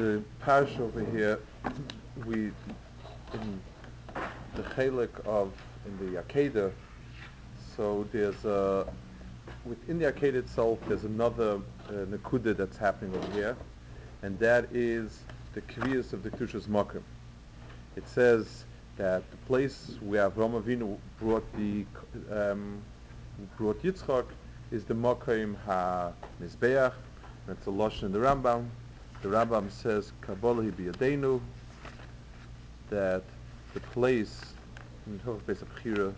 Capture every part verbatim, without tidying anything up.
the parish over here, we in the chelik of in the Akedah. So there's a within the Akedah itself. There's another uh, nekuda that's happening over here, and that is the kviyas of the Kedushas Makom. It says that the place where Avraham Avinu brought the um, brought Yitzchak is the Makom ha-Mizbeach, and it's a lashon in the Rambam. The Rambam says Kabbalah biyadenu, that the place in the Beis Abchira,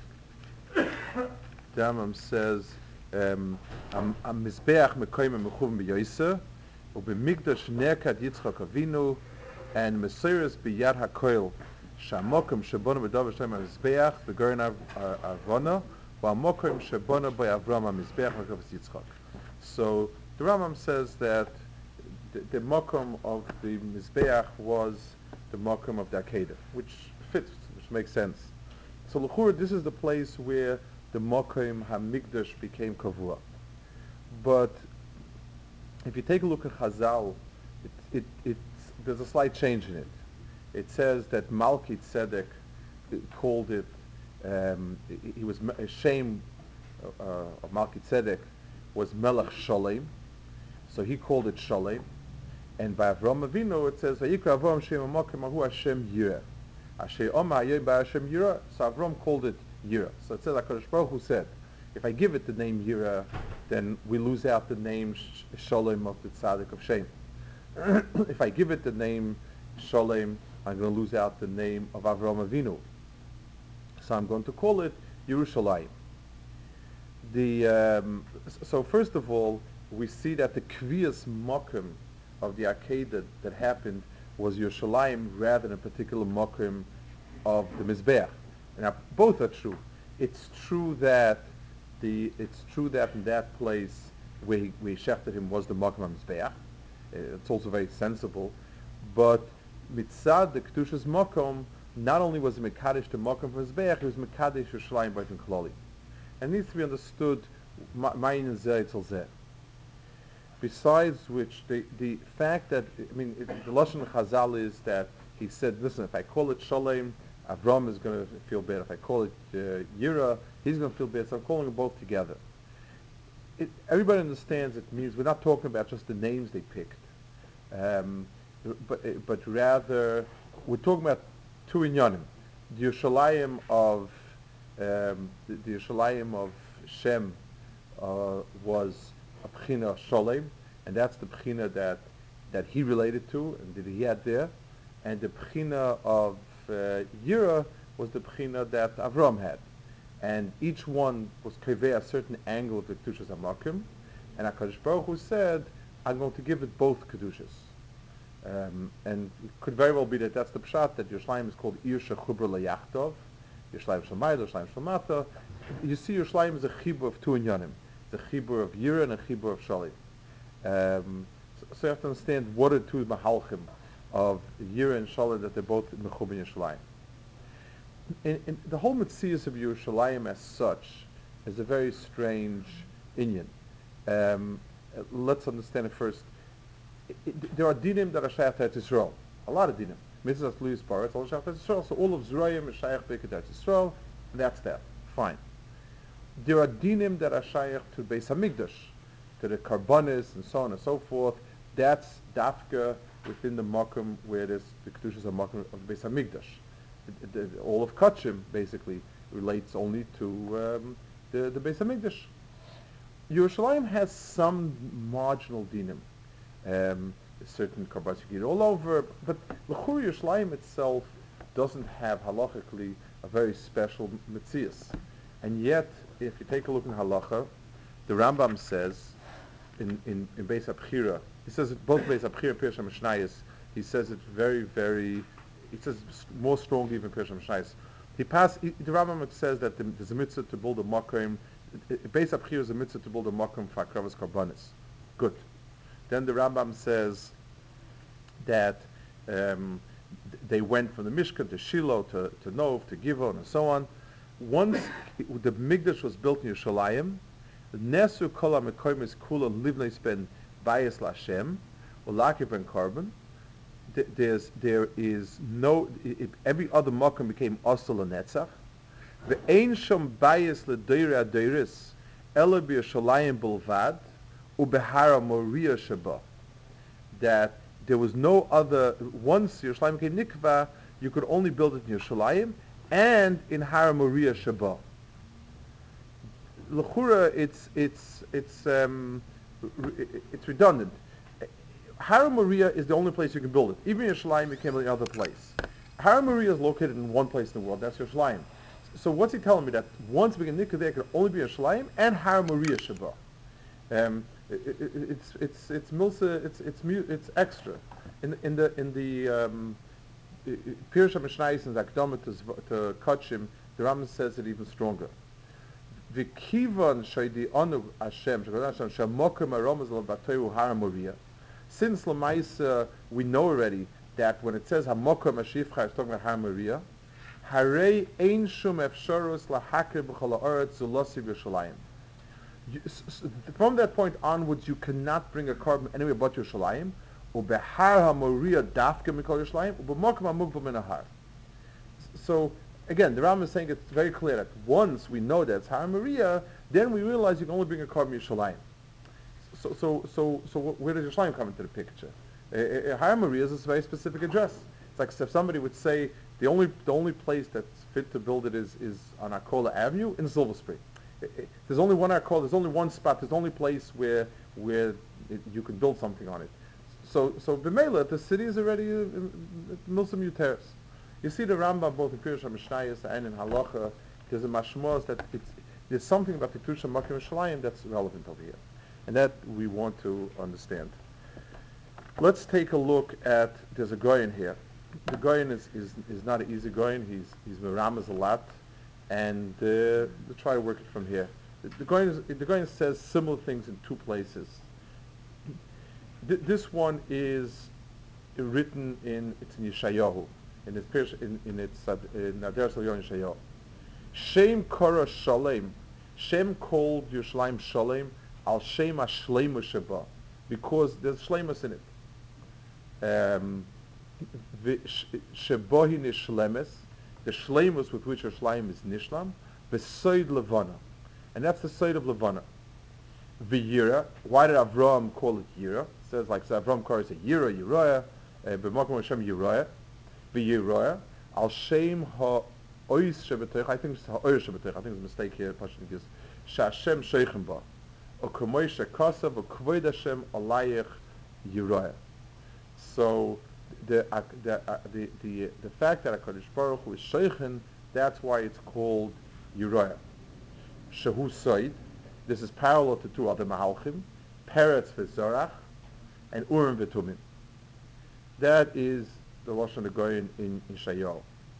the Rambam says um, am Mizbeach mekoyim mechuv b'yoyser u'b'migdash nerkad Yitzchak Avinu and Mesiris b'yad hakoil shamokim shebona b'davar shem ha-Mizbeach v'gorin avona v'amokim shebona b'Avram ha-Mizbeach v'kavas Yitzchak. So the Rambam says that the, the mokum of the Mizbeach was the mokum of the Akedah, which fits, which makes sense. So l'chura, this is the place where the mokum ha-Mikdash became kavua. But if you take a look at Chazal, it, it, it's, there's a slight change in it. It says that Malki Tzedek called it, um, he, he was a shame uh, of Malki Tzedek was Melech Shalem, so he called it Shalem. And by Avraham Avinu it says Vayikra Avraham Shem Amokim Ahu Hashem Yireh. Asher Omar Hayeh Ba Hashem Yireh. So Avraham called it Yireh. So it says HaKadosh Baruch Hu said, if I give it the name Yireh, then we lose out the name Sh- Shalem of the Tzaddik of Shem. If I give it the name Shalem, I'm going to lose out the name of Avraham Avinu. So I'm going to call it Yerushalayim. The um, so first of all, we see that the kviyas mokum of the Akedah that happened was Yerushalayim rather than a particular mokum of the Mizbeach. Now both are true. It's true that the it's true that in that place where he, where he shechted him was the mokum of Mizbeach. It's also very sensible, but mitzad the Kedushas mokum, not only was he mekadesh the mokum for Mizbeach, he was mekadesh Yerushalayim b'ayim klali. And needs to be understood ma'in and zeh etzel zeh. Besides which, the, the fact that, I mean, it, the Lashon Chazal is that he said, listen, if I call it Shalem, Avram is going to feel bad. If I call it uh, Yira, he's going to feel bad. So I'm calling them both together. It, everybody understands it means we're not talking about just the names they picked, um, but, but rather we're talking about two inyanim. The Yerushalayim of um, the, the Yerushalayim of Shem uh, was a Bechina Sholem, and that's the Bechina that that he related to and that he had there, and the Bechina of uh, Yira was the Bechina that Avram had, and each one was kaveh a certain angle of the Kedushas HaMakim, and HaKadosh Baruch Hu said, I'm going to give it both Kedushas. Um, and it could very well be that that's the pshat, that Yerushalayim is called Ir Shechubra Leyachtov, Yerushalayim Shalmayda, Yerushalayim Shalmata. You see Yerushalayim is a chibur of two inyanim. It's a chibur of Yira and a chibur of Shalim. Um, so, so you have to understand what are two mahalchim of Yira and Shalim that they're both mechub in Yerushalayim. And, and the whole Metzias of Yerushalayim as such is a very strange inyan. Um, uh, let's understand it first. It, it, there are dinim that are shayach to Yisrael. A lot of dinim. Mitzvahs Luis Baritz, all shayach to Yisrael. So all of Zerayim is shayach b'eket to Yisrael, and that's that. Fine. There are dinim that are shayach to Beis Hamikdash, to the karbanis and so on and so forth. That's dafka within the makom where there's the kedushas of makom of the Beis Hamikdash. The, the, all of Kachim basically relates only to um, the the Beis Hamikdash. Yerushalayim has some marginal dinim. Um, certain karbanis you get all over, but l'chur Yerushalayim itself doesn't have halachically a very special metzias. And yet, if you take a look in halacha, the Rambam says in in, in Beis Abchira, he says it both Beis Abchira and Pirush HaMishnayos, he says it very, very, he says more strongly than Pirush HaMishnayos. He passed, he, the Rambam says that the, there's a mitzvah to build a makom, Beis Abchira is a mitzvah to build a makom for Akravas Karbanis. Good. Then the Rambam says that um, th- they went from the Mishkan to Shiloh to, to Nov to Givon and so on. Once the Mikdash was built in Yerushalayim, Nesu Kol HaMekoyim is Kula Livnei Ben Bayis LaShem Ulakir Ben Korban. th- there's there is no I- I- every other makom became osel and netzach. The ein shom bayis ledoira deiris ela b'Yerushalayim bilvad ubehara moria sheba. That there was no other, once Yerushalayim became nikva, you could only build it in Yerushalayim and in Har Moria Sheba. L'chura, it's it's it's um, re- it's redundant. Har Moria is the only place you can build it. Even Yerushalayim, you can't build it in another place. Har Moria is located in one place in the world. That's Yerushalayim. So what's he telling me? That once we get nikva there, it can only be Yerushalayim and Har Moria Sheba. Um, it, it, it's it's it's milsa, it's it's mu- it's extra. In in the in the um, Pirush HaMishnayos and Akdama to Zv- to Kachim, the Rambam says it even stronger. V'kivan shaydi anu Hashem Hashem shamokim aromas l'batoyu har Moria. Since Lamaisa we know already that when it says hamokim ashifcha, it's talking about har Moria. Harei ein shum efsharus lahakir b'chol haaretz zulosi b'Yerushalayim. You, s- s- from that point onwards, you cannot bring a carbon anywhere but Yerushalayim. Ubehar haMoria dafka mikol Yerushalayim. Ubemokim hamugba min hahar. So again, the Rambam is saying it's very clear that once we know that it's Har Moria, then we realize you can only bring a carbon Yerushalayim. So, so, so, so, where does Yerushalayim come into the picture? Uh, uh, Har Moria is a very specific address. It's like if somebody would say the only the only place that's fit to build it is is on Arcola Avenue in Silver Spring. I- I- There's only one Arcola. There's only one spot. There's only place where where it, you can build something on it. So so B'meila, the city is already uh, Milsim Uteris. You see the Rambam both in Pirush HaMishnayos and in Halacha. There's a mashmos that it's, there's something about the Kedusha Makom Yerushalayim that's relevant over here, and that we want to understand. Let's take a look at, there's a Goyen here. The Goyen is, is, is not an easy Goyen. He's, he's Meramas a lot. And uh, we'll try to work it from here. The, the, Goyen is, the Goyen says similar things in two places. Th- this one is written in, it's in Yeshayahu, in its, Pirish- in, in its, uh, in Nader Salyon Yeshayahu. Shem Kora Shalem. Shem called Yerushalayim Shalem al Shem HaShleimus Sheba, because there's Shleimus in it. Um, the sh- Shebohi Nishlemes, the Shleimus with which Yerushalayim is Nishlam, the Soid Levana, and that's the Soid of Levana. The Yira. Why did Avram call it Yira? It says like so Avram calls it Yira, Yiraya, B'makom Hashem Yiraya, the Yiraya, Al Shem Ha Ois Shebetoich. I think it's Ha Ois Shebetoich. I think there's a mistake here. Pashut is Shashem Sheichem Ba, O K'moy Shekasav, O Kvoid Hashem Alayich Yiraya. So the uh, the, uh, the the the fact that Hakadosh Baruch Hu is Sheichen, that's why it's called Uriah. Shehu Soid. This is parallel to two other Mahalchim, Peretz v'Zorach, and Urim v'Tumim. That is the Lashon Goyen in in Shayol.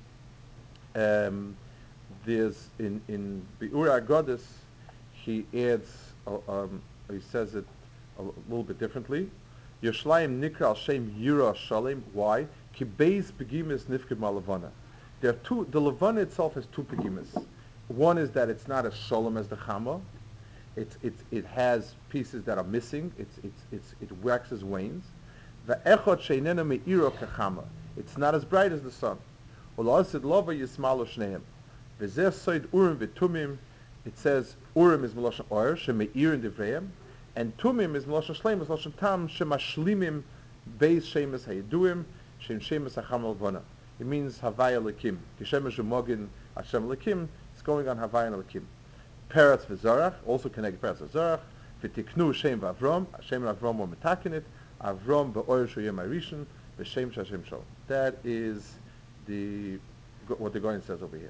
Um, there's in in Be'ur Agodas, he adds, uh, um, he says it a l- little bit differently. Yerushalayim Nikra al Shem Yira Shalem. Why? Ki beis begimis nifkid malavana. There are two. The Levana itself has two begimis. One is that it's not as shalom as the Chama. It's it's it has pieces that are missing. It's it's it's it waxes wanes. The echot sheinena me'ira kachama. It's not as bright as the sun. Ulasid lova yismalu shneim. V'zeh soid urim v'tumim. It says urim is meloshen oyer shemeir in divreim, and tumim is meloshen shleim is meloshen tam shemashlimim beis shemes hayeduim shem shemes hacham alvana. It means havaya lekim. Kishemesh umogin Hashem lekim. It's going on havaya lekim. Peretz v'Zorach, also connected Peretz v'Zorach. V'tiknu Shem v'Avrom, Shem and Avrom were metakin it. Avrom b'Oyer Shoyem Arishin, v'Shem Shashem Shol. That is the what the Goyen says over here.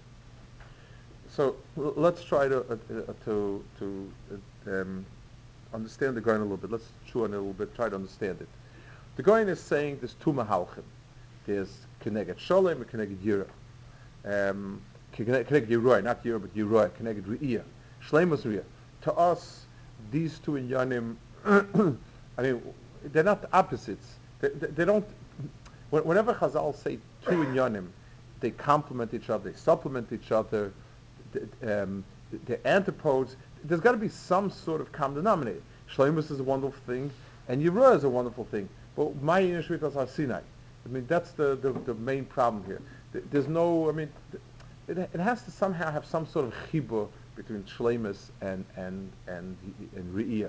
So l- let's try to uh, uh, to to uh, um, understand the Goyen a little bit. Let's chew on it a little bit. Try to understand it. The Goyen is saying there's two mahalchim. There's Keneged Sholem and Keneged Yira. Um, Keneged Yeroy, not Yira, but Yeroy, Keneged Re'iyah. Shleimus Re'iyah. To us, these two inyanim, I mean, they're not opposites. They, they, they don't, whenever Chazal say two inyanim, they complement each other, they supplement each other, the, um, the antipodes. There's got to be some sort of common denominator. Shleimus is a wonderful thing, and Yeroy is a wonderful thing. But my Yinish Har Sinai. I mean, that's the, the, the main problem here. There's no, I mean, it, it has to somehow have some sort of chibur between shleimus and and and and re'iyah.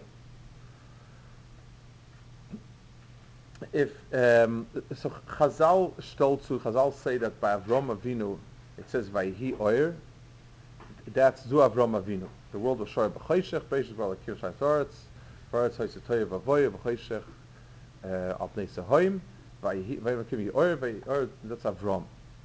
If um, so, Chazal stolzu, Chazal say that by Avram Avinu it says Vayhi Oyer. That's Zu Avram Avinu. The world was shor b'choshech, Beishas Baal Akir Shai Toretz, Toretz Hoyse Toyev Avoye b'choshech Al Pnei Sehoim, Vayhi Vayhi Oyer Vayhi Oyer. That's Avram.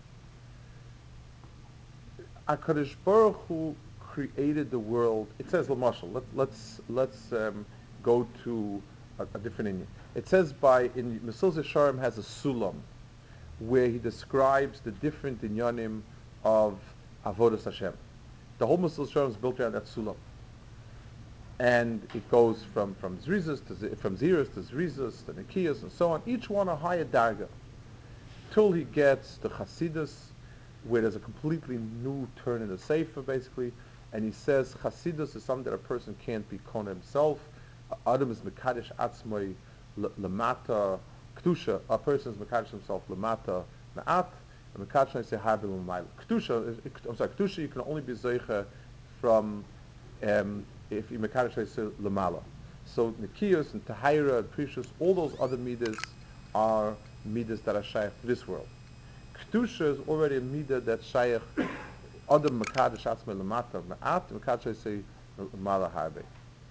HaKadosh Baruch Hu created the world. It says Lamashal. Let, let's let's um, go to a, a different Indian. It says by in Mesillas Yesharim has a sulam where he describes the different inyanim of Avodas Hashem. The whole Mesillas Yesharim is built around that sulam, and it goes from from Zrizas to Z- from Ziras to Zrizas to Nikiyas and so on. Each one a higher darga, till he gets the Chasidus, where there's a completely new turn in the Sefer, basically, and he says Chasidus is something that a person can't be kon himself. Adam is Mekadesh Atzmoi Lamata Kedusha. A person is Mekadesh himself Lamata Ma'at, and Mekadesh I say Harbe L'mayla. Kedusha, I'm sorry, Kedusha you can only be Zeicha from um, if you Mekadesh I say Lamala. So Nikiyos and Tahira and Precious, all those other midas are midas that are shaykh to this world. Kedusha is already a midah that's shaykh Adam Mekadesh Atzmei Lamata Ma'at, Mekadesh I say Lamala Harbe.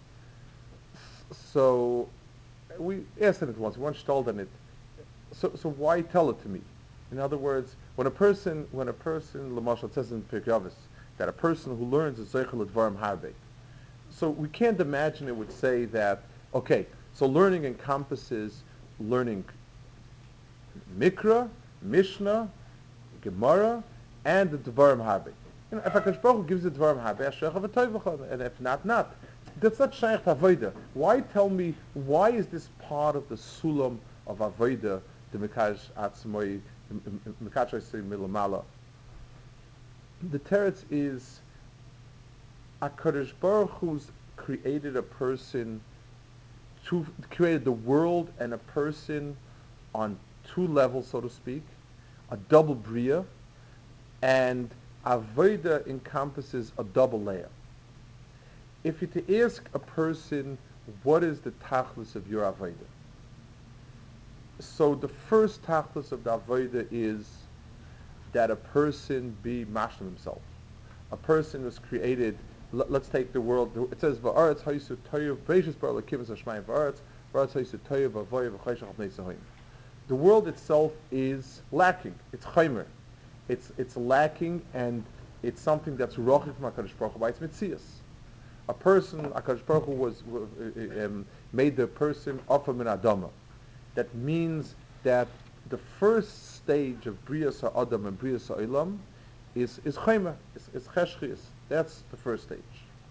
So we asked him it once. We once told him it. So, so why tell it to me? In other words, when a person, when a person, Lamashal, it says in Pirkei Avos that a person who learns is Zeichel Advarim Harbe. So we can't imagine it would say that. Okay, so learning encompasses learning Mikra, Mishnah, Gemara, and the Dvarim Harbe. You know, if HaKadosh Baruch Hu gives the Dvarim Harbe, Asher Chavatoy, and if not, not. That's not Shaykh Avodah. Why tell me, why is this part of the Sulam of Avodah, the Mekadesh Atzmoi, Mekadesh Milamala? The teretz is, HaKadosh Baruch Hu's created a person, to, created the world and a person on two levels, so to speak, a double bria, and Avodah encompasses a double layer. If you to ask a person, what is the tachlis of your avodah? So the first tachlis of the avodah is that a person be mashlim himself. A person was created. L- let's take the world. It says va'aretz ha'isu toyev beishas bar l'kivas hashmayim va'aretz va'aretz ha'isu toyev va'voyev v'chayshach al pnei. The world itself is lacking. It's chaymer. It's it's lacking, and it's something that's rochik from HaKadosh Baruch Hu by its mitzias. A person, HaKadosh Baruch Hu was uh, um, made the person ofa min adama. That means that the first stage of Brias HaAdam and Brias HaOlam is is chayma, is, is cheshchias. That's the first stage.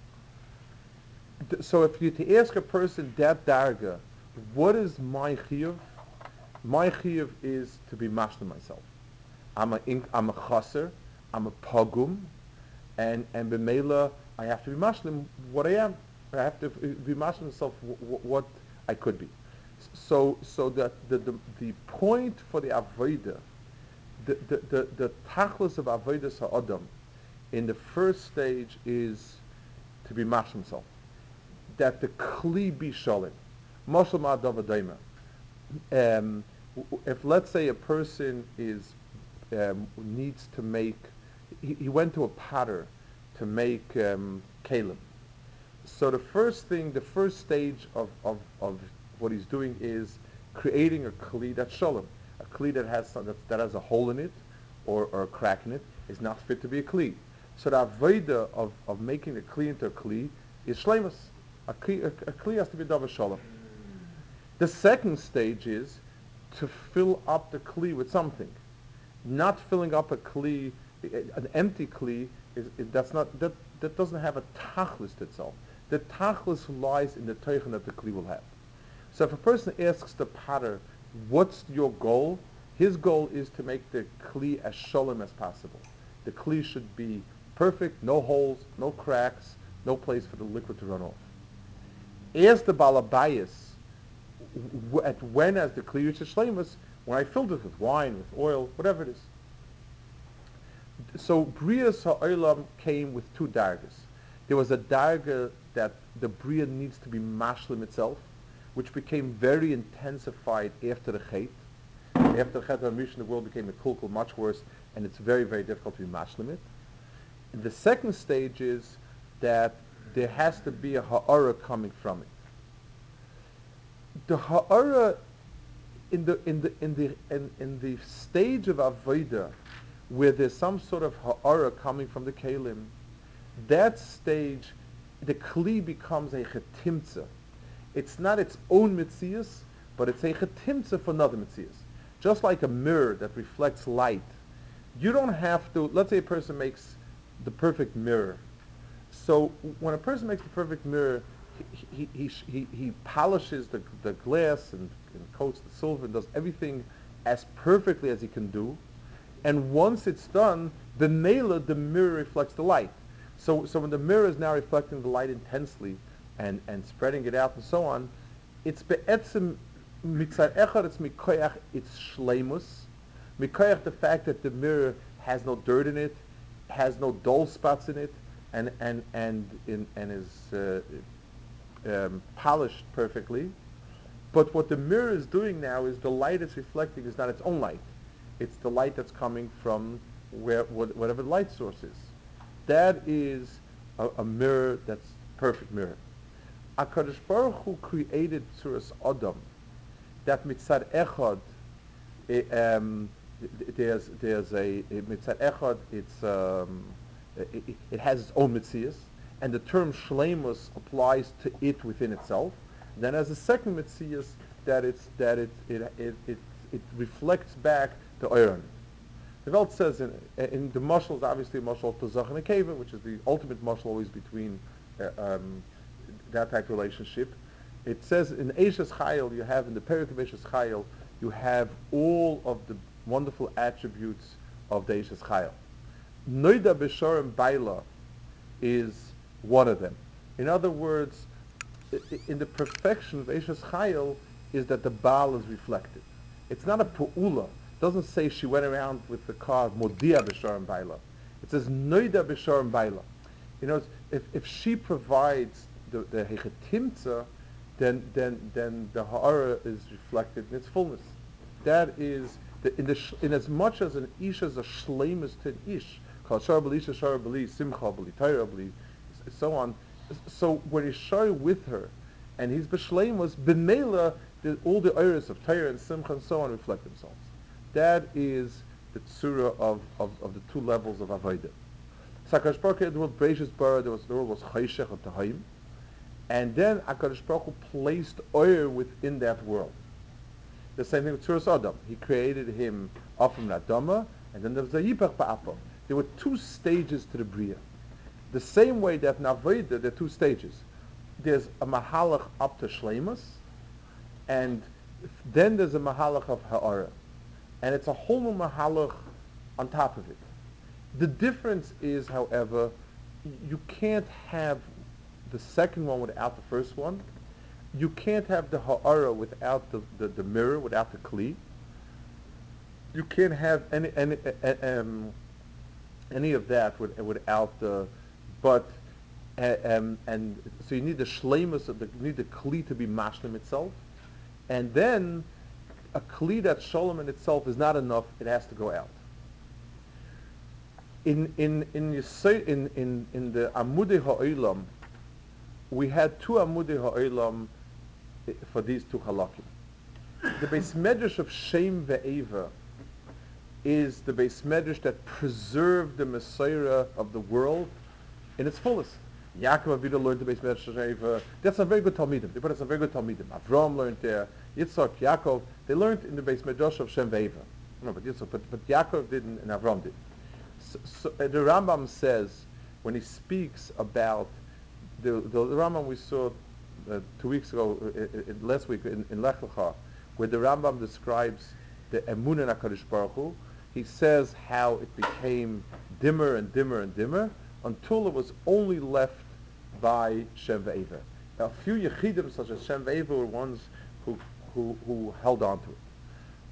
D- so if you to ask a person that darga, what is my chiyuv? My chiyuv is to be mashna myself. I'm a I'm a chaser, I'm a pagum, and and b'meila I have to be mashlim what I am. I have to be mashlim myself w- w- what I could be. So so that the, the the point for the avodah, the the the, the tachlis of avodas ha'adam, in the first stage is to be mashlim himself. That the kli be shalim, mashal ma'adav um If let's say a person is um, needs to make, he, he went to a potter to make um, kalim. So the first thing, the first stage of, of, of what he's doing is creating a kli that's shalom. A kli that has some, that, that has a hole in it or, or a crack in it is not fit to be a kli. So the avodah of, of making a kli into a kli is shlemus. A kli, a, a kli has to be davar shalom. The second stage is to fill up the kli with something. Not filling up a kli, an empty kli, is, is, that's not, that, that doesn't have a tachlis itself. The tachlis lies in the teichen that the kli will have. So if a person asks the potter, what's your goal? His goal is to make the kli as shalom as possible. The kli should be perfect, no holes, no cracks, no place for the liquid to run off. Ask the balabayas, w- at when as the kli reaches shlemus, when I filled it with wine, with oil, whatever it is. So Brias Ha'olam came with two dargas. There was a darga that the Bria needs to be mashlim itself, which became very intensified after the Chet. After the Chet HaMrishon, the world became a kulkul much worse, and it's very, very difficult to be mashlim it. And the second stage is that there has to be a ha'ara coming from it. The ha'ara in the in the in the in, in the stage of avodah, where there's some sort of ha'ara coming from the kelim, that stage, the kli becomes a chetimtza. It's not its own mitzias, but it's a chetimtza for another mitzias. Just like a mirror that reflects light, you don't have to. Let's say a person makes the perfect mirror. So when a person makes the perfect mirror, he he he, he, he polishes the, the glass and, and coats the silver and does everything as perfectly as he can do. And once it's done, the mela, the mirror reflects the light. So so when the mirror is now reflecting the light intensely and, and spreading it out and so on, it's be'etzim mitzad echad, it's mikoyach, it's shleimus. Mikoyach, the fact that the mirror has no dirt in it, has no dull spots in it, and and and in, and is uh, um, polished perfectly. But what the mirror is doing now is the light it's reflecting is not its own light; it's the light that's coming from where what, whatever the light source is. That is a, a mirror that's perfect mirror. HaKadosh Baruch Hu created Tzuras Adam, that mitzad echad. eh, um, there's there's a, a mitzad echad. It's um, it, it has its own mitzias, and the term shleimus applies to it within itself. Then, as a second mitzias, that it's that it it it it, it reflects back to Oiron. The Welt says in, in the mashal is obviously mashal to Zach and Akeva, which is the ultimate mashal always between uh, um, that type of relationship. It says in Eishes Chayil, you have in the Perek of Eishes Chayil, you have all of the wonderful attributes of the Eishes Chayil. Noida B'Sharem Baila is one of them. In other words, in the perfection of Eishes Chayil is that the Baal is reflected. It's not a pu'ula. It doesn't say she went around with the car Modia B'Sharem Baila. It says Noida B'Sharem Baila. You know, if, if she provides the the hechetimtza, then then then the ha'ara is reflected in its fullness. That is the, in the sh, in as much as an ish is a shleimus to an ish, called shar b'li isha shar b'li simcha b'li taira b'li, so on. So when he's shar with her, and he's b'shleimus b'meila, all the iris of taira and simcha and so on reflect themselves. That is the tzura of, of, of the two levels of avodah. Sakash Baruch Hu, the world Bereishis bara, there was the world was chayshech of tahayim, and then HaKadosh Baruch Hu placed oil within that world. The same thing with Tzuras Adam. He created him off from Adama, and then there was a Yipach Ba'apa. There were two stages to the Bria. The same way that in Avodah, there are two stages. There's a Mahalach up to Shleimus, and then there's a Mahalach of Ha'ara. And it's a whole new Mahalach on top of it. The difference is, however, you can't have the second one without the first one. You can't have the ha'ara without the, the, the mirror, without the kli. You can't have any any uh, um, any of that with, without the. But uh, um, and so you need the shleimus of the you need the kli to be mashlim itself, and then a kli that shalom in itself is not enough. It has to go out. In in in in in in the Amudei Ha'olam, we had two Amudei Ha'olam for these two halakim. The Beis Medrash of Shem Ve'eva is the Beis Medrash that preserved the Messiah of the world in its fullest. Yaakov Avinu learned the Beis Medrash of Shem Ve'eva. That's some very good Talmidim. They put us some very good Talmidim. Avram learned there. Yitzchak, Yaakov, they learned in the Beis Medrash of Shem Ve'eva. No, but Yitzchak, but, but Yaakov didn't and Avram did. So, so uh, the Rambam says when he speaks about the, the, the Rambam we saw uh, two weeks ago, uh, uh, last week in, in Lech Lecha, where the Rambam describes the Emunah in HaKadosh Baruch Hu, he says how it became dimmer and dimmer and dimmer until it was only left by Shem Ve'eva. A few Yechidim such as Shem Ve'eva were ones who, who, who held on to it.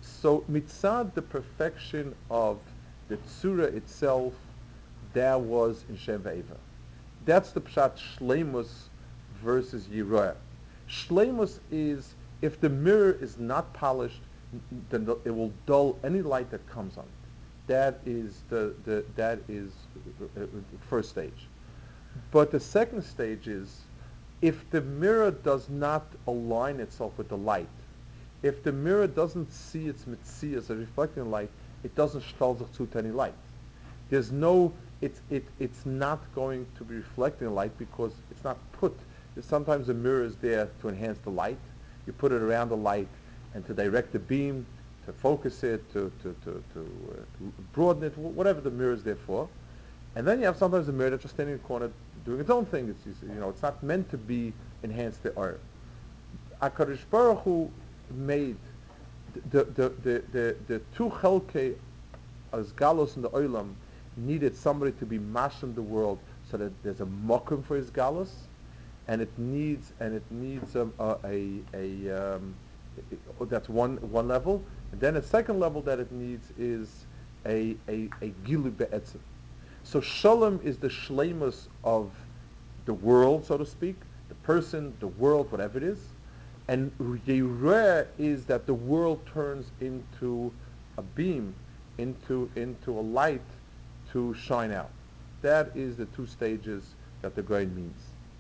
So mitzad, the perfection of the tzura itself, that was in Shem Ve'eva. That's the pshat shleimus versus yiroah. Shleimus is if the mirror is not polished, then it will dull any light that comes on it. That is the, the that is the first stage. But the second stage is if the mirror does not align itself with the light, if the mirror doesn't see its mitzvah as a reflecting light, it doesn't shtal sich zu to any light. There's no, it's, it, it's not going to be reflecting light because it's not put. Sometimes a mirror is there to enhance the light. You put it around the light and to direct the beam, to focus it, to, to, to, to, uh, to broaden it, whatever the mirror is there for. And then you have sometimes a mirror that's just standing in the corner doing its own thing. It's, you know, it's not meant to be enhance the air. HaKadosh Baruch Hu made the, the, the, the, the two chelkei as galus in the olam needed somebody to be mash in the world so that there's a mokum for his galus, and it needs and it needs um, a a, a um, it, that's one one level, and then a second level that it needs is a a a gilu be'etzim. So shalom is the shleimus of the world, so to speak, the person, the world, whatever it is, and Yereh is that the world turns into a beam, into into a light to shine out. That is the two stages that the grain means.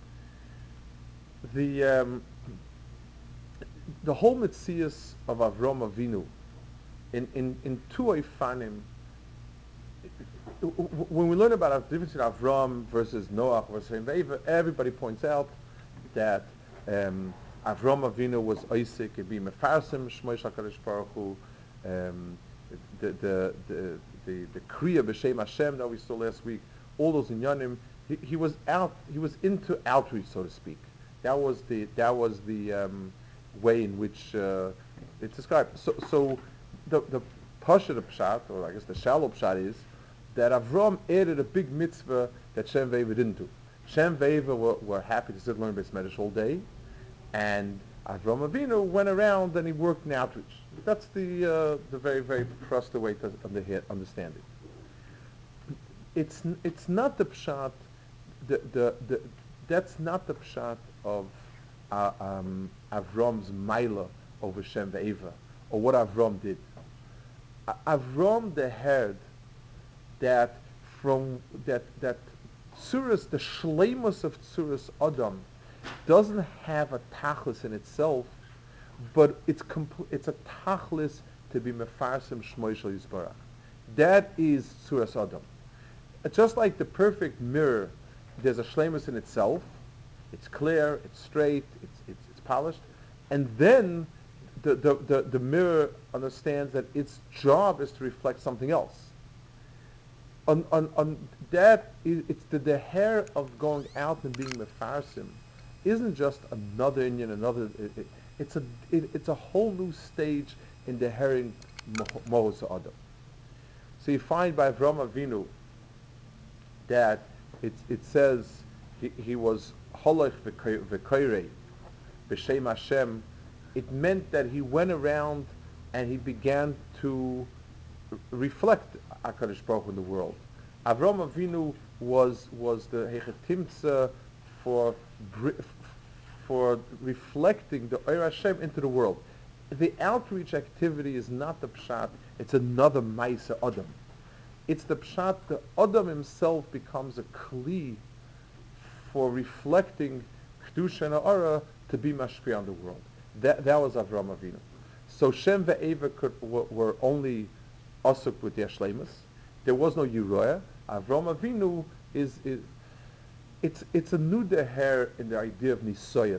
The um, the whole mitzias of Avram Avinu in in in two Eifanim. When we learn about the difference in Avram versus Noach versus Ve'eva, everybody points out that um, Avram Avinu was Isaac and be Mefarsim Shmoy Shakadosh Baruch Hu. Um, the the the the the Kriya b'Shem Hashem that we saw last week, all those inyanim, he, he was out, he was into outreach, so to speak. That was the that was the um, way in which uh, it's described. So so the the pasha the pshat, or I guess the shallow pshat is that Avram added a big mitzvah that Shem Ve'eva didn't do. Shem Ve'eva were, were happy to sit and learn Beis Medrash all day, and Avram Avinu went around and he worked in outreach. That's the uh, the very very prost way to under, understand it. It's it's not the pshat. The, the, the, that's not the pshat of uh, um, Avram's maila over Shem Ve'eva, or what Avram did. Uh, Avram the heard that from that that tzuras, the shleimus of tzuras Adam, doesn't have a tachlis in itself, but it's compl- it's a tachlis to be mefarsim shmoy shel yisbarach. That is tzuras Adam. Uh, Just like the perfect mirror, there's a shleimus in itself. It's clear, it's straight, it's it's, it's polished, and then the, the, the, the mirror understands that its job is to reflect something else. On, on, on that, it's the, the hair of going out and being mefarsim isn't just another Indian, another. It, it, it's a it, it's a whole new stage in the herring mohos adam. So you find by Avram Avinu that it it says he, he was holach v'koirei b'shem Hashem. It meant that he went around and he began to reflect HaKadosh Baruch Hu in the world. Avram Avinu was was the hechetimtza for for reflecting the Ohr Hashem into the world. The outreach activity is not the pshat; it's another ma'aser Adam. It's the pshat. The Adam himself becomes a kli for reflecting kedusha and ha'ara to be mashpia on the world. That that was Avram Avinu. So Shem ve'Eva could, were, were only asuk with their shleimus. There was no Yeroah. Avram Avinu is, is it's it's a new deher in the idea of nisoyan.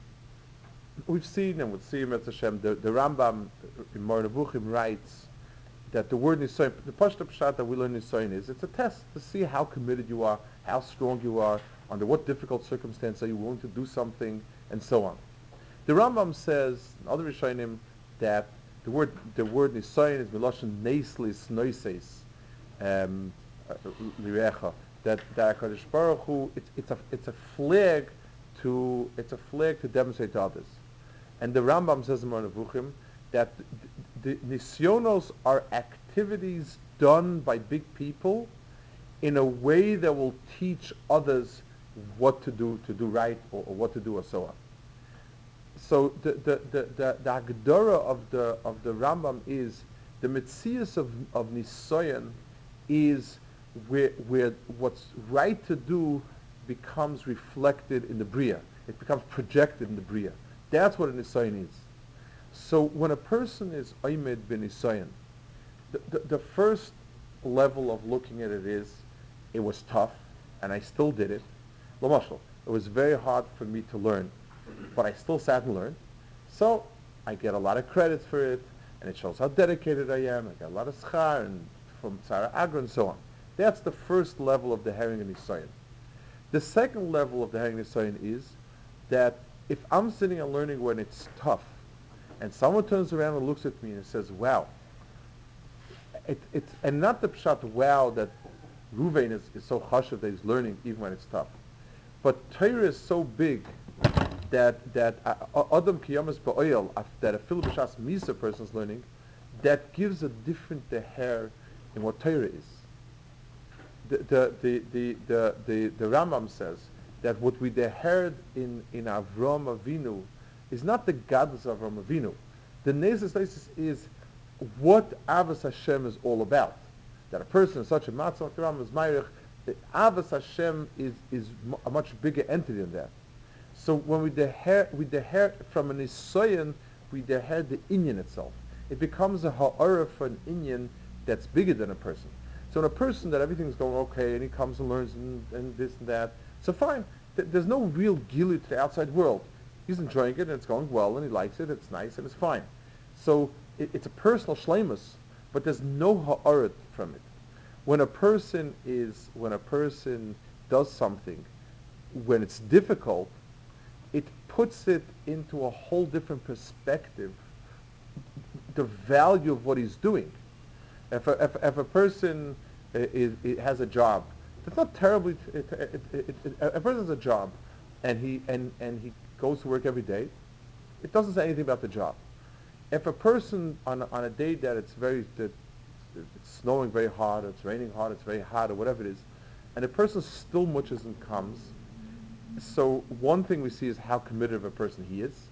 We've seen and we'll see him at Hashem. The, the Rambam in Moreh Nevuchim writes that the word nisoyan, the pashto pshat that we learn nisoyan is it's a test to see how committed you are, how strong you are, under what difficult circumstance are you willing to do something, and so on. The Rambam says in other Rishonim that the word the word nisayin is miloshen neislis noises um, lirecha. That that Hakadosh Baruch Hu, it's it's a it's a flag to it's a flag to demonstrate to others. And the Rambam says in Moreh Nevuchim that the nisyonos are activities done by big people in a way that will teach others what to do, to do right, or, or what to do, or so on. So the the the the, the Hagdara of the of the Rambam is the Metzias of of Nisayan is where where what's right to do becomes reflected in the Bria. It becomes projected in the Bria. That's what a Nisayan is. So when a person is Aymed bin Nisayan, the, the the first level of looking at it is, it was tough, and I still did it. Lamashal, it was very hard for me to learn, but I still sat and learned. So I get a lot of credits for it, and it shows how dedicated I am. I got a lot of schar and from Tzara Agra and so on. That's the first level of the Herring and Nisayan. The second level of the Herring and Nisayan is that if I'm sitting and learning when it's tough, and someone turns around and looks at me and says, "Wow," it, it's and not the pshat wow that Ruvain is, is so chashuv that he's learning even when it's tough. But Torah is so big that that uh, Adam kiyamas ba'oyel, that a fil b'shas misa person's learning, that gives a different deher in what Torah is. The the the the the, the, the Rambam says that what we dehered in in Avram Avinu is not the godless of Avram Avinu. The Nezes is what Avos Hashem is all about. That a person is such a matzah like the Rambam is Meirich, Avos Hashem is is a much bigger entity than that. So when we deher, we deher from an Nisayan, we deher the inyan itself. It becomes a ha'ara for an inyan that's bigger than a person. So in a person that everything's going okay, and he comes and learns and, and this and that, so fine. Th- there's no real gilu to the outside world. He's enjoying it, and it's going well, and he likes it, it's nice, and it's fine. So it, it's a personal shleimus, but there's no ha'ara from it. When a person is, when a person does something, when it's difficult, it puts it into a whole different perspective, the value of what he's doing. If a, if, if a person uh, is, is, has a job, it's not terribly, it, it, it, it, a person has a job, and he, and, and he goes to work every day, it doesn't say anything about the job. If a person, on, on a day that it's very, that it's snowing very hard, or it's raining hard, it's very hot, or whatever it is, and a person still muches and comes, so one thing we see is how committed of a person he is.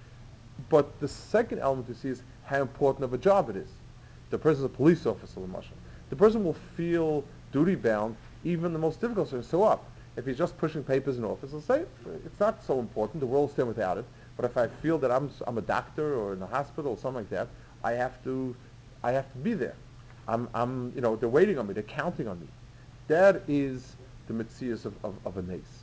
But the second element we see is how important of a job it is. The person is a police officer, the person will feel duty bound even the most difficult things. So up. If he's just pushing papers in office, he'll say, it's not so important, the world will stand without it. But if I feel that I'm I'm a doctor or in a hospital or something like that, I have to I have to be there. I'm I'm you know, they're waiting on me, they're counting on me. That is the mitzias of, of, of a nace.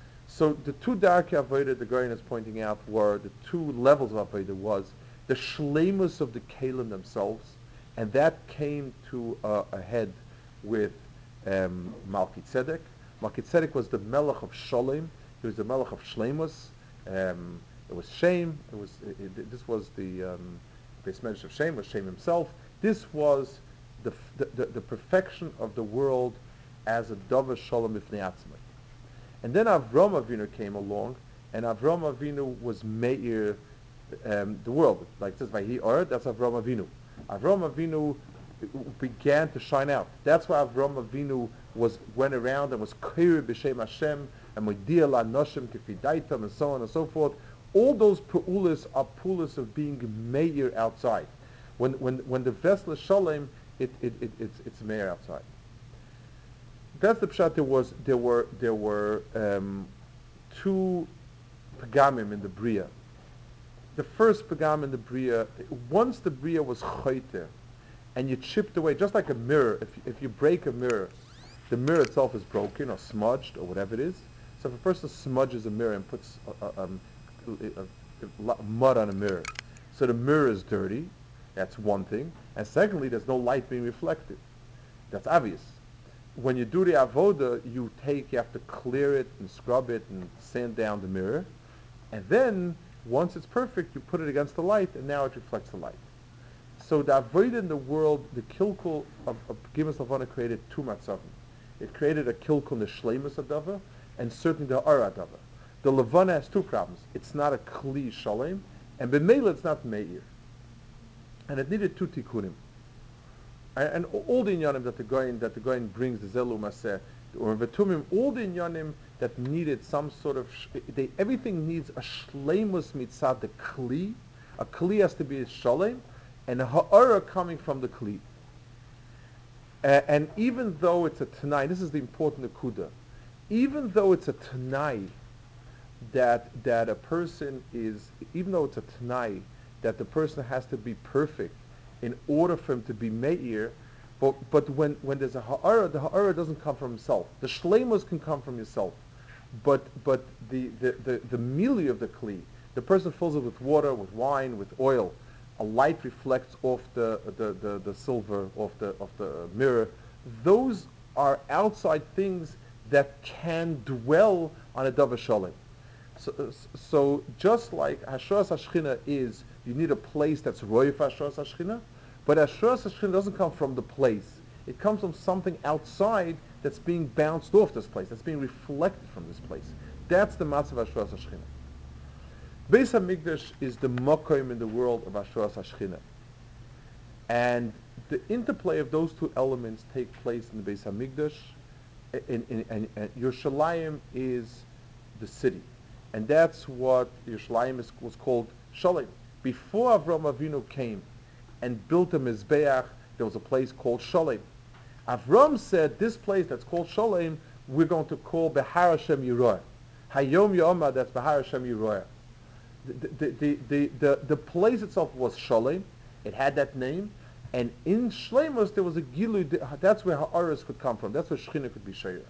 So the two darkei avodah the Goyen is pointing out were the two levels of avodah was the shleimus of the kelim themselves, and that came to uh, a head with um, Malki Tzedek. Malki Tzedek was the melech of Sholem. He was the melech of shleimus. Um, it was Shem. It was it, it, this was the um, base measure of Shem was Shem himself. This was the, the the, the perfection of the world as a davar sholem ifnei atzmai. And then Avram Avinu came along, and Avram Avinu was meir um, the world. Like it says, "Vayhi or," that's Avram Avinu. Avram Avinu began to shine out. That's why Avram Avinu was went around and was kir b'shem Hashem and modia la'noshim kefidaitam and so on and so forth. All those pu'ulas are pu'ulas of being meir outside. When when when the vessel is shalom, it, it, it it's it's meir outside. That's the pshat. There was there were there were um, two pagamim in the bria. The first pagam in the bria, once the bria was chayte, and you chipped away, just like a mirror. If if you break a mirror, the mirror itself is broken or smudged or whatever it is. So if a person smudges a mirror and puts a, a, um, a, a, a mud on a mirror, so the mirror is dirty. That's one thing. And secondly, there's no light being reflected. That's obvious. When you do the avoda, you take, you have to clear it and scrub it and sand down the mirror. And then, once it's perfect, you put it against the light, and now it reflects the light. So the avoda in the world, the kilkul of, of Gimas Lavana created two matzavim. It created a kilkul in the shleimus adava, and certainly the ara adava. The Lavana has two problems. It's not a kli shalem, and b'meila it's not meir. and it needed two tikkunim. And, and all the inyanim that the goyin that the goyin brings, the zelu maseh or vetumim, all the inyanim that needed some sort of sh- they, everything needs a shleimus mitzad the kli. A kli has to be a shalem, and a ha'ara coming from the kli. Uh, and even though it's a tanai, this is the important akuda. Even though it's a tanai that that a person is, even though it's a tanai that the person has to be perfect in order for him to be meir, but but when, when there's a ha'ara, the ha'ara doesn't come from himself. The shleimus can come from yourself, but but the the the, the mili of the kli, the person fills it with water, with wine, with oil. A light reflects off the the, the, the silver, off the of the mirror. Those are outside things that can dwell on a davar shalom. So, so just like Hashras Hashchina is, you need a place that's roy for Hashras Hashchina, but Hashras Hashchina doesn't come from the place. It comes from something outside that's being bounced off this place, that's being reflected from this place. That's the Matzav Hashras Hashchina. Beis HaMikdash is the Mokoim in the world of Hashras Hashchina. And the interplay of those two elements take place in the Beis HaMikdash, in, in, in, in Yerushalayim is the city. And that's what Yerushalayim is, was called Shalem. Before Avram Avinu came and built a Mizbeach, there was a place called Shalem. Avram said, this place that's called Shalem, we're going to call Behar Hashem Yeroah. Hayom Yoma, that's Behar Hashem Yeroah. The, the, the, the, the, the place itself was Shalem. It had that name. And in Shleimus, there was a Gilu, that's where Ha'aras could come from. That's where Shechina could be Sheirah.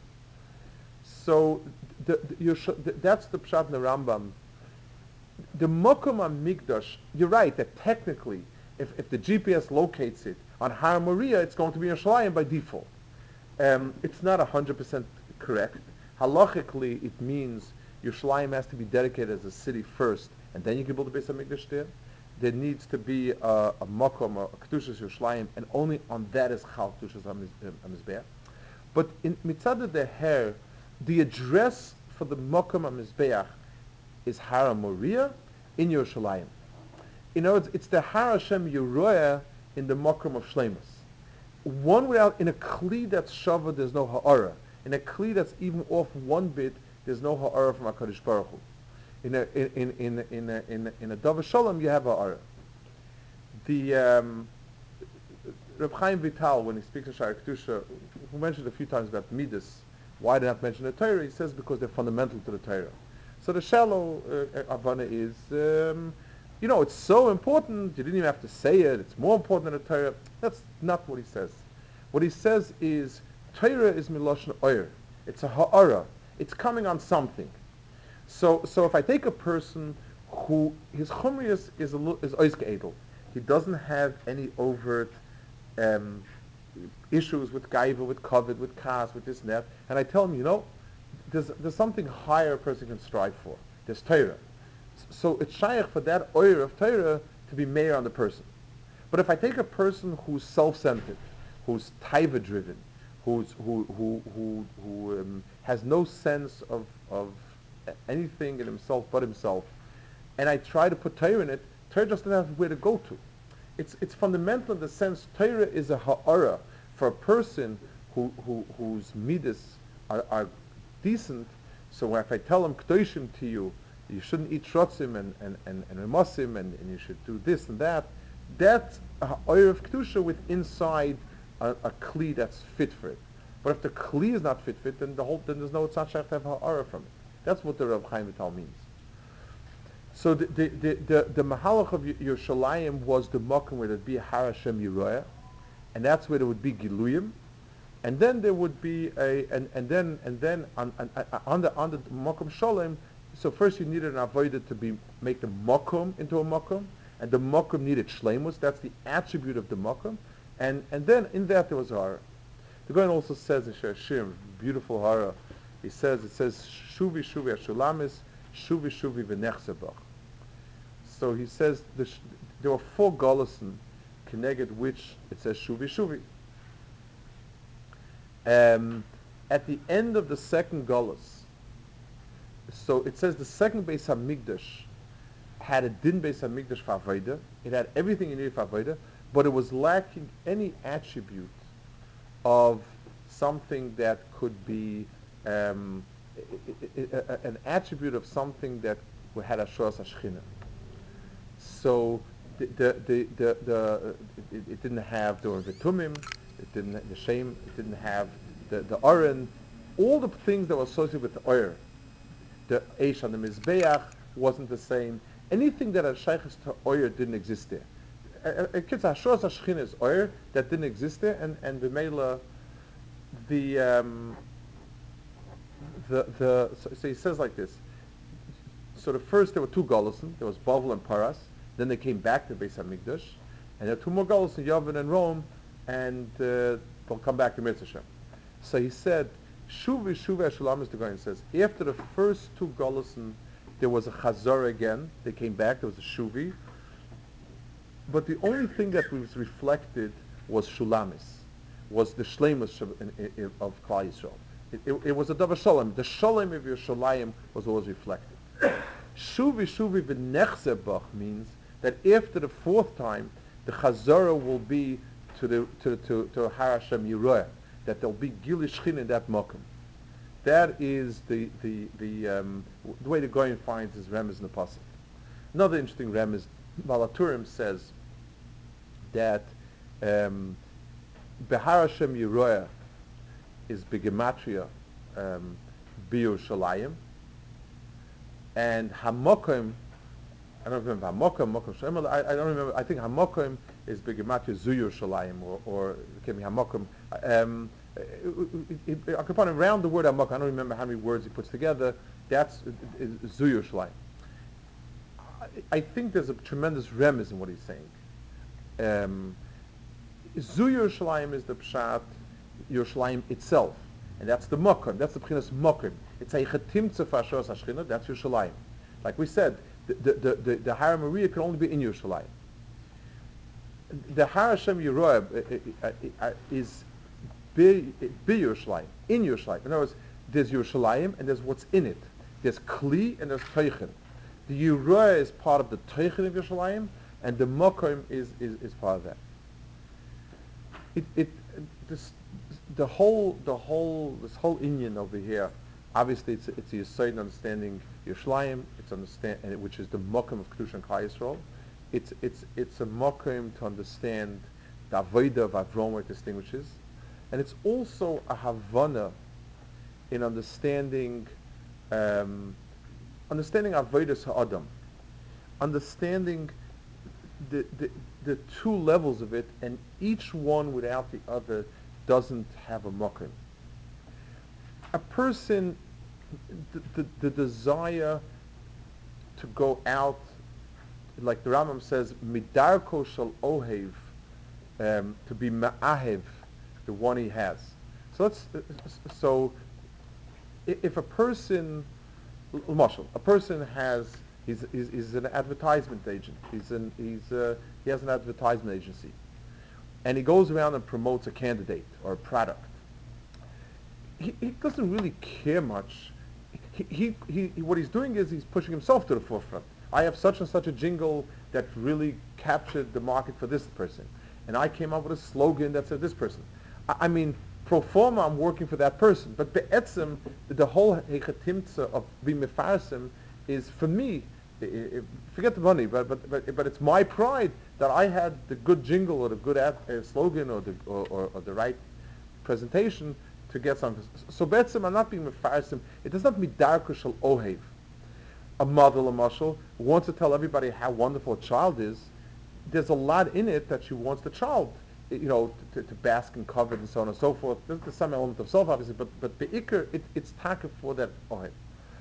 So the, the, the, that's the Pshat in the Rambam. The Mokum HaMikdash, you're right that technically, if, if the G P S locates it on Har Moriah, it's going to be in Yerushalayim by default. Um, it's not one hundred percent correct. Halachically, it means Yerushalayim has to be dedicated as a city first, and then you can build a Beis HaMikdash there. There needs to be a, a Mokum, a, a Kedushas Yerushalayim, and only on that is Chal Kedushas HaMizbeach. But in Mitzad the Her, the address for the Mokum HaMizbeach is Har Moriah in Yerushalayim. You know, it's, it's the Har Hashem Yeroah in the Mokum of Shleimus. One without, in a Kli that's Shava, there's no Ha'ara. In a Kli that's even off one bit, there's no Ha'ara from HaKadosh Baruch Hu. In a in in in in a, in a, in a Davar Shalom, you have Ha'ara. The um, Reb Chaim Vital, when he speaks of Sha'ar Kedusha, who mentioned a few times about Midas, why did not mention the Torah? He says because they're fundamental to the Torah. So the shallow uh, Avana is, um, you know, it's so important, you didn't even have to say it, it's more important than the Torah. That's not what he says. What he says is, Torah is Miloshen Oyer. It's a Ha'ara. It's coming on something. So so if I take a person who, his Chumrius is, a, is Oizke Edel, he doesn't have any overt um, issues with Gaiva, with Kovid, with Kas, with this and that, and I tell him, you know, there's, there's something higher a person can strive for. There's Torah. So it's shaykh for that oil of Torah to be mayor on the person. But if I take a person who's self-centered, who's taiva-driven, who's, who, who, who, who um, has no sense of, of anything in himself but himself, and I try to put Torah in it, Torah just doesn't have where to go to. It's, it's fundamental in the sense Torah is a ha'ara for a person who, who, whose midas are, are decent. So if I tell him k'doshim to you, you shouldn't eat shrotzim and and and and remosim, and, and you should do this and that. That's a oil of kedusha with inside a, a kli that's fit for it. But if the kli is not fit for it, then the whole then there's no tzad shach to have ha'ara from it. That's what the Rav Chaim Vital means. So the the the the, the mahalach of Yerushalayim was the makom where there'd be Har Hashem Yeroah, and that's where there would be giluyim. And then there would be a, and, and then and then on, on, on the on the makom shalom. So first you needed an avodah to be make the makom into a makom, and the makom needed shleimus. That's the attribute of the makom, and and then in that there was hara. The Gaon also says in Shir Shirim, beautiful hara. He says it says shuvi shuvi ashulamis, shuvi shuvi v'nechzebach. So he says the sh- there were four golosin, connected which it says shuvi shuvi. Um, at the end of the second Golus, so it says the second Beis HaMikdash had a din Beis HaMikdash for Avodah. It had everything you needed for Avodah, but it was lacking any attribute of something that could be um, i- i- i- an attribute of something that had a shos hashchina. So the the the, the, the it, it didn't have the vitumim, it didn't the shame, it didn't have the the oren, all the things that were associated with the oir. The eish on the mizbeach wasn't the same. Anything that had shaykhs to oir didn't exist there. A kids hashos hashchina is oir that didn't exist there, and and b'meila the um, the the so, so he says like this. So the first there were two Golosim. There was Bavel and Paras. Then they came back to Beis Hamikdash, and there are two more Golosim, Yavin and Rome, and uh, they'll come back to Mitzvah. So he said, Shuvi Shuvi Shulam, the Goyen says, after the first two Golosim, there was a Chazor again. They came back. There was a Shuvi, but the only thing that was reflected was Shulamis, was the Shleimus of, of Klal Yisrael. It, it, it was a Davar Shalom. The Shalom of Yerushalayim was always reflected. Shuvi Shuvi v'nechzebach means that after the fourth time, the Chazorah will be to the to to to Har Hashem Yiroeh, that there'll be Gili Shchin in that Mokum. That is the the the um, the way the Goyen finds his remez in the pasuk. Another interesting remez, Malaturim says that um, Behar Hashem Yiroeh is begematria um, Biyushalayim, and Hamokim, I don't remember Hamokim, Mokim Shem, I, I don't remember, I think Hamokim is begematria Zuyur Shalayim, or, or it can be Hamokim. Um, I could put around the word Hamokim, I don't remember how many words he puts together, that's Zuyur Shalayim. I, I think there's a tremendous remez in what he's saying. Um, Zu Yerushalayim is the pshat Yerushalayim itself, and that's the mokim. That's the pchinas mokim. It's a chetimtza fashos hashchina. That's Yerushalayim. Like we said, the the the, the, the Har Maria can only be in Yerushalayim. The Har Hashem Yeroeh uh, uh, uh, is be, be Yerushalayim, in Yerushalayim. In other words, there's Yerushalayim and there's what's in it. There's Kli and there's Teichen. The Yeroeh is part of the Teichen of Yerushalayim, and the mokim is, is is part of that. It, it, this, the whole, the whole, this whole Inyan over here, obviously it's, it's a certain understanding Yerushalayim, it's understand, and which is the mokum of Kedusha and Klal Yisrael. It's, it's, it's a mokum to understand the Avodah of Avrom, where it distinguishes, and it's also a Havana in understanding, um, understanding Avodah Ha'adam, understanding the, the the two levels of it, and each one without the other doesn't have a mokim. A person, the, the, the desire to go out, like the Rambam says, midarko shel ohev, um, to be ma'ahev, the one he has. So let's, so if a person, Marshall, a person has, he's, he's, he's an advertisement agent. He's an, he's, uh, he has an advertisement agency. And he goes around and promotes a candidate or a product. He, he doesn't really care much. He, he, he, he, what he's doing is he's pushing himself to the forefront. I have such and such a jingle that really captured the market for this person. And I came up with a slogan that said this person. I, I mean, pro forma, I'm working for that person. But be'etzim, the whole hechatimtza of being mefarsim is, for me, I, I, forget the money, but, but, but, but it's my pride that I had the good jingle or the good ad, uh, slogan or the, or, or, or the right presentation to get something. So be'etzim, I'm not being mefarsim. It does not mean darko shel ohev. A mother, a mashal, wants to tell everybody how wonderful a child is. There's a lot in it that she wants the child, you know, to, to bask in covet and so on and so forth. There's, there's some element of self, obviously, but but the ikr, it, it's taka for that ohev.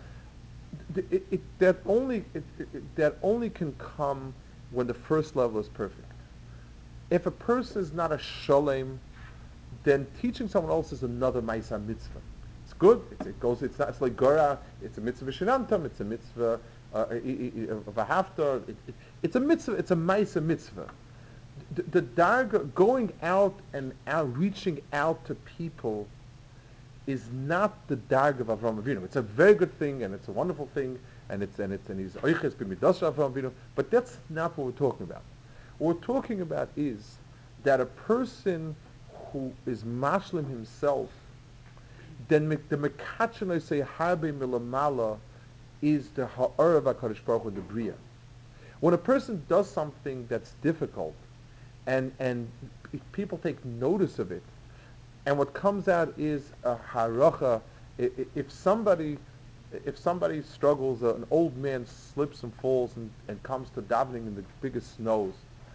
It, it, that only it, it, that only can come when the first level is perfect. If a person is not a sholem, then teaching someone else is another ma'isa mitzvah. It's good. It's, it goes. It's not. It's like Gora. It's a mitzvah shenantam. It's a mitzvah uh, of a haftar. It, it, it's a mitzvah. It's a ma'isa mitzvah. The, the darga, going out and out, reaching out to people, is not the darga of Avraham Avinu. It's a very good thing, and it's a wonderful thing, and it's and it's and he's oiches b'midas Avraham Avinu. But that's not what we're talking about. What we're talking about is that a person who is mashlim himself, then the mekachin say harbe milamala is the ha'arav HaKadosh Baruch Hu, the bria. When a person does something that's difficult, and and people take notice of it, and what comes out is a haracha. If somebody, if somebody struggles, uh, an old man slips and falls and, and comes to davening in the biggest snows.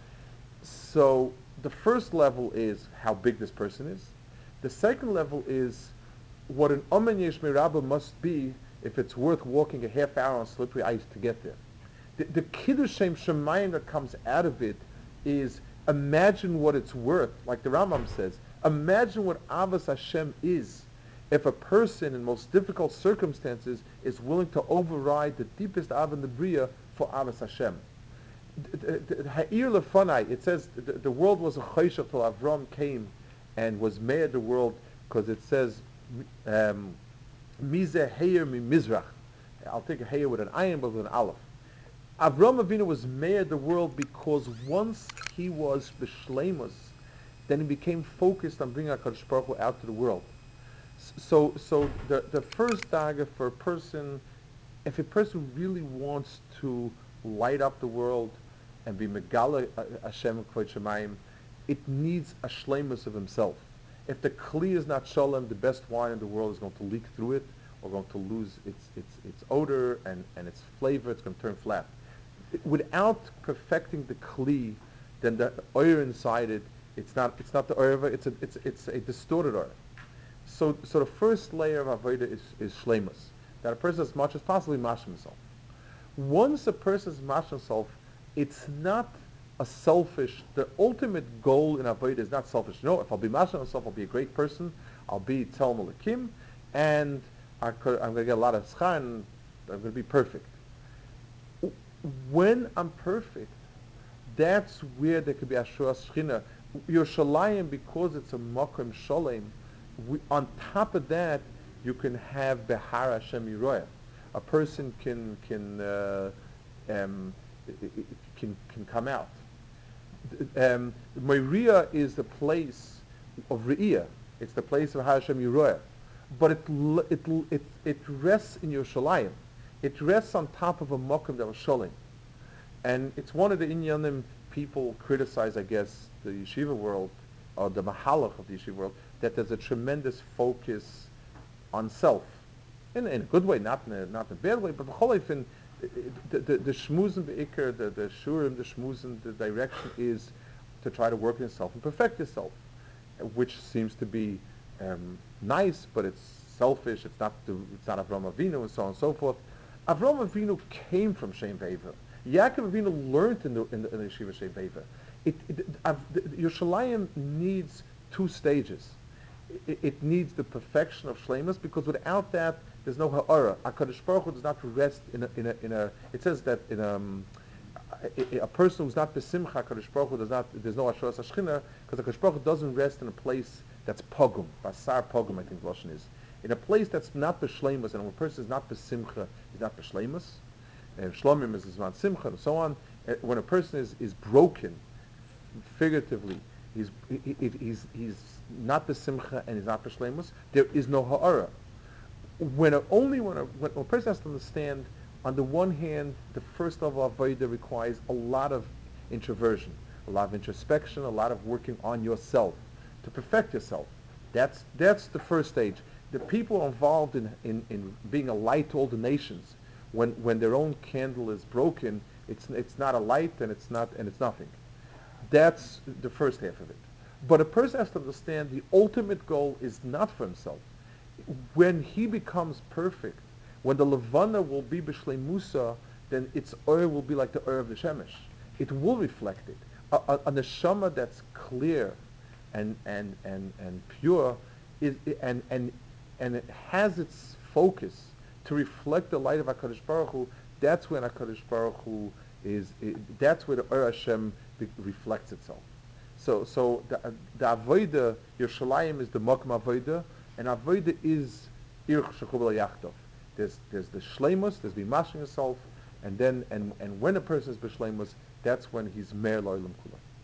So the first level is how big this person is. The second level is what an Omen Yesh Mirabah must be if it's worth walking a half hour on slippery ice to get there. The, the Kiddush Shem Shemayim that comes out of it is imagine what it's worth, like the Rambam says. Imagine what Avos Hashem is if a person in most difficult circumstances is willing to override the deepest Av in the Bria for Avos Hashem. Ha'ir lefanai, it says the, the world was a chayshach till Avram came and was made the world, because it says um, Mize Heir mi Mizrach. I'll take a Heir with an ayin but with an aleph. Avram Avinu was made the world because once he was b'shleimus, then he became focused on bringing HaKadosh Baruch Hu out to the world. So, so the the first daga for a person, if a person really wants to light up the world and be Megala Hashem Kvod Shemayim, it needs a shleimus of himself. If the kli is not shalom, the best wine in the world is going to leak through it, or going to lose its its its odor and, and its flavor. It's going to turn flat. Without perfecting the kli, then the oil inside it, it's not it's not the oil. It's a it's it's a distorted oil. So so the first layer of avodah is is shleimus, that a person as much as possibly mash himself. Once a person is mash himself, it's not a selfish. The ultimate goal in avodah is not selfish. No, if I'll be mash myself, I'll be a great person. I'll be tel malakim, and I could, I'm going to get a lot of schar, and I'm going to be perfect. When I'm perfect, that's where there could be Ashuras Shechina. Yerushalayim, because it's a Makom Sholem, we, on top of that, you can have Behar Hashem Yiroyah. A person can can uh, um, can can come out. Um, Moriah is the place of Re'iyah. It's the place of Hashem Yiroyah. But it it it it rests in Yerushalayim. It rests on top of a Makom that was Sholem. And it's one of the inyanim people criticize, I guess, the yeshiva world, or the mahalach of the yeshiva world, that there's a tremendous focus on self. In, in a good way, not in a, not in a bad way, but the the the, the shmuzin be'ikr, the, the shurim, the shmuzin, the direction is to try to work in yourself and perfect yourself, which seems to be um, nice, but it's selfish, it's not the, it's not Avram Avinu, and so on and so forth. Avram Avinu came from Shem Veva. Yaakov Avinu learned in the in the, in the yeshiva Shem Veva. It, it, uh, Yerushalayim needs two stages. It, it needs the perfection of shleimus, because without that, there's no ha'ara. HaKadosh Baruch Hu does not rest in a, in a, in a it says that in a, um, a, a person who's not besimcha, HaKadosh Baruch Hu does not, there's no Ashuras Hashchina, because HaKadosh Baruch Hu doesn't rest in a place that's pogum, basar pogum, I think the Lashon is. In a place that's not b'shleimus, and when a person is not besimcha, he's not b'shleimus, and shlomim is zman simcha, and so on. Uh, when a person is, is broken, figuratively, he's he, he, he's he's not besimcha and he's not b'shleimus, there is no ha'ara. When a, only when a, when a person has to understand, on the one hand, the first level of avodah requires a lot of introversion, a lot of introspection, a lot of working on yourself to perfect yourself. That's that's the first stage. The people involved in, in, in being a light to all the nations, when when their own candle is broken, it's it's not a light and it's not and it's nothing. That's the first half of it. But a person has to understand the ultimate goal is not for himself. When he becomes perfect, when the Levana will be B'Shlei Musa, then its oil will be like the oil of the Shemesh. It will reflect it. A, a, a neshama that's clear and and and and pure is and and and it has its focus to reflect the light of HaKadosh Baruch Hu. That's when HaKadosh Baruch Hu is. It, that's where the Or Hashem be, reflects itself. So so the the avodah Yerushalayim is the Makom avodah, and avodah is irch shechubel yachtov. There's there's the shleimus, there's bimashing yourself, And then, and, and when a person is b'shleimus, that's when he's mer lo'olam kula.